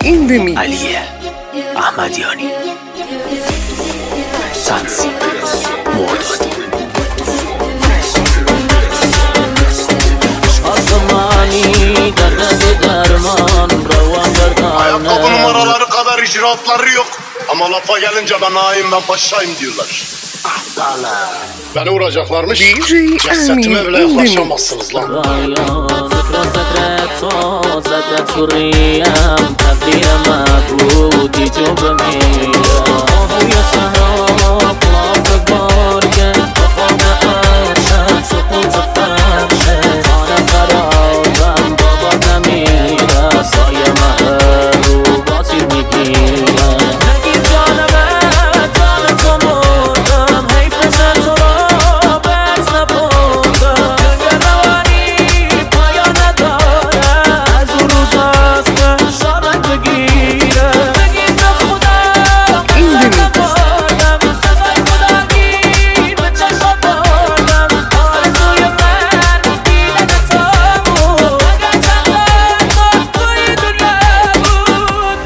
in the mix. علی احمدیانی تنظیم مرداد Asmani derde derman Ravan dertane Ayakkabı numaraları kadar icraatları yok. Ama lafa gelince ben ağayım ben paşayım diyorlar. Beni vuracaklarmış. DJ Cesetime bile Amin yaklaşamazsınız lan. ذكرى ذكرى صوزت سريام تقدير مبعود جوب ميام يا سهراب لاف بارك مقام أرشد سقوط فرشد أنا قرارم بابا نميرة سايا محروباتي میگیرم نگیر جانمه جان تو مردم حیف نشه تو را بس نبردم جنگ روانی پایان نداره از اون روز هست که شامت بگیره بگیر به خودم سر نبردم صفای خداگیر به چشم بردم آرزوی من دیدن تو بود اگر چند تا توی دنیا بود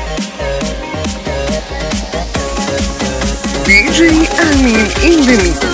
DJ Amin in the mix.